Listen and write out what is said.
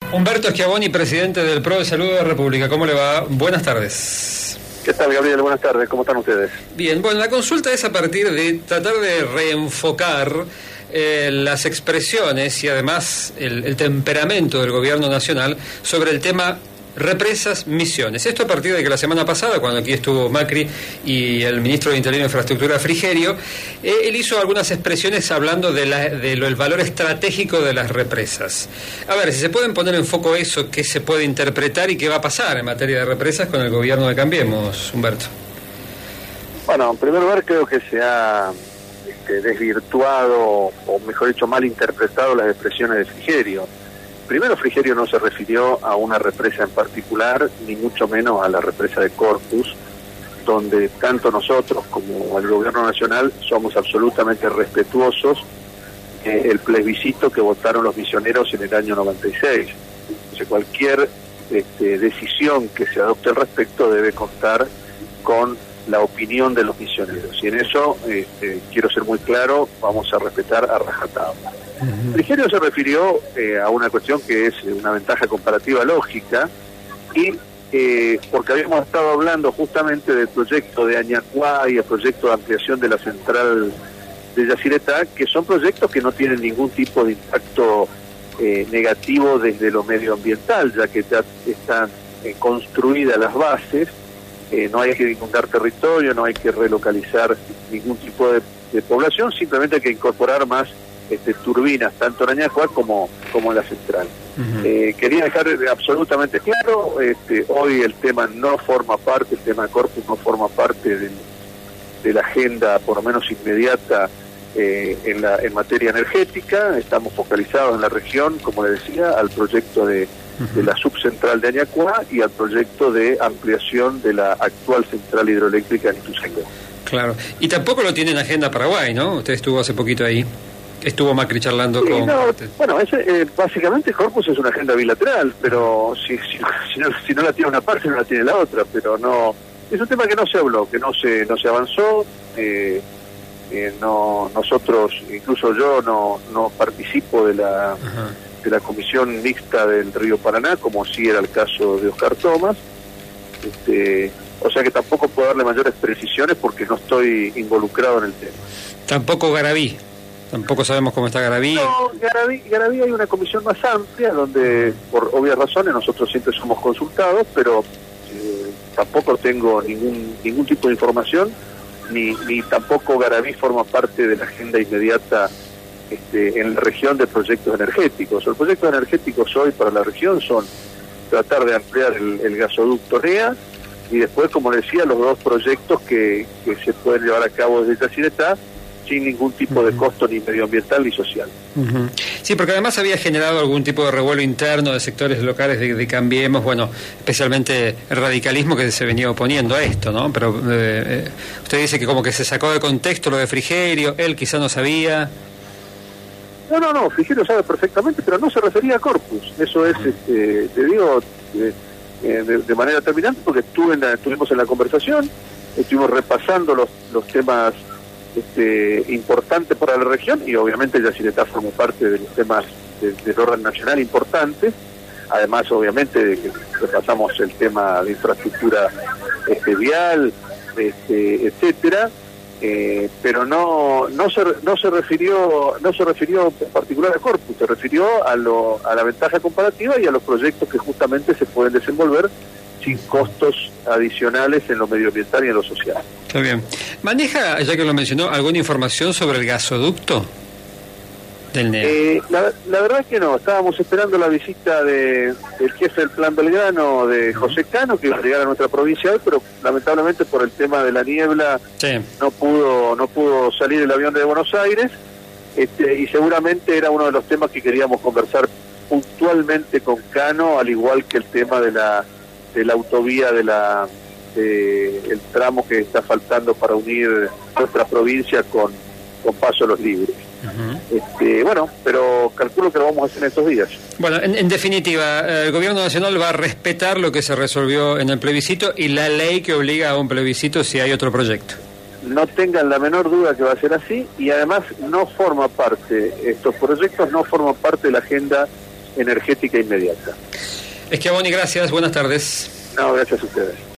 Humberto Schiavoni, presidente del PRO de Salud de la República. ¿Cómo le va? Buenas tardes. ¿Qué tal, Gabriel? Buenas tardes. ¿Cómo están ustedes? Bien, bueno, la consulta es a partir de tratar de reenfocar las expresiones y además el temperamento del gobierno nacional sobre el tema represas, misiones. Esto a partir de que la semana pasada, cuando aquí estuvo Macri y el ministro de Interior e Infraestructura, Frigerio, él hizo algunas expresiones hablando del valor estratégico de las represas. A ver, si se pueden poner en foco eso, qué se puede interpretar y qué va a pasar en materia de represas con el gobierno de Cambiemos, Humberto. Bueno, en primer lugar creo que se ha desvirtuado, o mejor dicho, mal interpretado las expresiones de Frigerio. Primero, Frigerio no se refirió a una represa en particular, ni mucho menos a la represa de Corpus, donde tanto nosotros como el gobierno nacional somos absolutamente respetuosos del plebiscito que votaron los misioneros en el año 96. Entonces, cualquier decisión que se adopte al respecto debe contar con la opinión de los misioneros. Y en eso, quiero ser muy claro, vamos a respetar a rajatabla. Frigerio se refirió a una cuestión que es una ventaja comparativa lógica, y porque habíamos estado hablando justamente del proyecto de Añacuá y el proyecto de ampliación de la central de Yacyretá, que son proyectos que no tienen ningún tipo de impacto negativo desde lo medioambiental, ya que ya están construidas las bases, no hay que inundar territorio, no hay que relocalizar ningún tipo de población, simplemente hay que incorporar más turbinas, tanto en Añacuá como en la central. Quería dejar absolutamente claro, hoy el tema no forma parte, el tema de Corpus no forma parte de la agenda, por lo menos inmediata, en materia energética. Estamos focalizados en la región, como le decía, al proyecto de la subcentral de Añacuá y al proyecto de ampliación de la actual central hidroeléctrica en Ituzaingó. Claro, y tampoco lo tiene en agenda Paraguay, ¿no? Usted estuvo hace poquito ahí. Estuvo Macri charlando con... No, bueno, básicamente Corpus es una agenda bilateral, pero si no la tiene una parte, no la tiene la otra, pero no... Es un tema que no se habló, que no se avanzó, nosotros, incluso yo, no participo de la comisión mixta del Río Paraná, como sí era el caso de Oscar Thomas, o sea que tampoco puedo darle mayores precisiones porque no estoy involucrado en el tema. Tampoco Garaví. Tampoco sabemos cómo está Garaví. No, Garaví hay una comisión más amplia donde, por obvias razones, nosotros siempre somos consultados, pero tampoco tengo ningún tipo de información, ni tampoco Garaví forma parte de la agenda inmediata en la región de proyectos energéticos. Los proyectos energéticos hoy para la región son tratar de ampliar el gasoducto NEA y después, como decía, los dos proyectos que se pueden llevar a cabo desde Yacyretá sin ningún tipo de costo ni medioambiental ni social. Sí, porque además había generado algún tipo de revuelo interno de sectores locales de Cambiemos, bueno, especialmente el radicalismo que se venía oponiendo a esto, ¿no? Pero usted dice que como que se sacó de contexto lo de Frigerio, él quizá no sabía. No, Frigerio sabe perfectamente, pero no se refería a Corpus. Eso es, te digo, de manera terminante, porque estuvimos en la conversación, estuvimos repasando los temas importante para la región, y obviamente Yacyretá forma parte de los temas del orden nacional importantes. Además, obviamente, de que repasamos el tema de infraestructura vial, etcétera, pero no se refirió en particular a Corpus, se refirió a la ventaja comparativa y a los proyectos que justamente se pueden desenvolver sin costos adicionales en lo medioambiental y en lo social. Está bien. ¿Maneja, ya que lo mencionó, alguna información sobre el gasoducto del NEA? La verdad es que no. Estábamos esperando la visita del jefe del Plan Belgrano, de José Cano, que iba a llegar a nuestra provincia hoy, pero lamentablemente por el tema de la niebla no pudo salir el avión de Buenos Aires, y seguramente era uno de los temas que queríamos conversar puntualmente con Cano, al igual que el tema de la autovía el tramo que está faltando para unir nuestra provincia con Paso a los Libres. Bueno, pero calculo que lo vamos a hacer en estos días. Bueno, en definitiva, el gobierno nacional va a respetar lo que se resolvió en el plebiscito y la ley que obliga a un plebiscito si hay otro proyecto. No tengan la menor duda que va a ser así, y además estos proyectos no forman parte de la agenda energética inmediata. Schiavoni, gracias, buenas tardes. No, gracias a ustedes.